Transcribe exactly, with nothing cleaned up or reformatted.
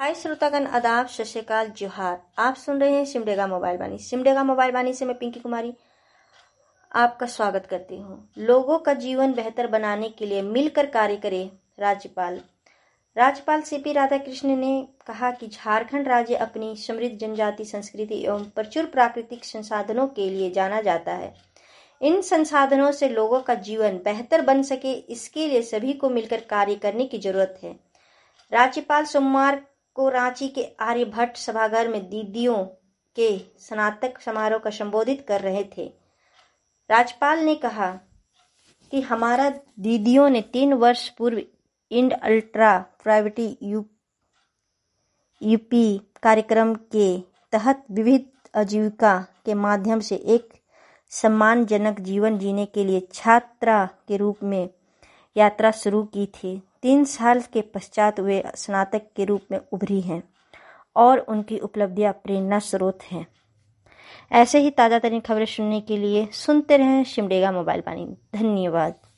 हाय श्रोतागण, आदाब, सत श्री अकाल, जोहार। आप सुन रहे हैं सिमडेगा मोबाइल बानी। सिमडेगा मोबाइल बानी से मैं पिंकी कुमारी आपका स्वागत करती हूँ। लोगों का जीवन बेहतर बनाने के लिए मिलकर कार्य करें। राज्यपाल राज्यपाल सीपी राधाकृष्णन ने कहा कि झारखंड राज्य अपनी समृद्ध जनजाति संस्कृति एवं प्रचुर प्राकृतिक संसाधनों के लिए जाना जाता है। इन संसाधनों से लोगों का जीवन बेहतर बन सके, इसके लिए सभी को मिलकर कार्य करने की जरूरत है। राज्यपाल सोमवार को रांची के आर्यभट्ट सभागार में दीदियों के स्नातक समारोह का संबोधित कर रहे थे। राज्यपाल ने कहा कि हमारा दीदियों ने तीन वर्ष पूर्व end ultra poverty U UP कार्यक्रम के तहत विविध आजीविका के माध्यम से एक सम्मानजनक जीवन जीने के लिए छात्रा के रूप में यात्रा शुरू की थी। तीन साल के पश्चात वे स्नातक के रूप में उभरी हैं और उनकी उपलब्धियां प्रेरणा स्रोत हैं। ऐसे ही ताज़ा तरीन खबरें सुनने के लिए सुनते रहें सिमडेगा मोबाइल बानी। धन्यवाद।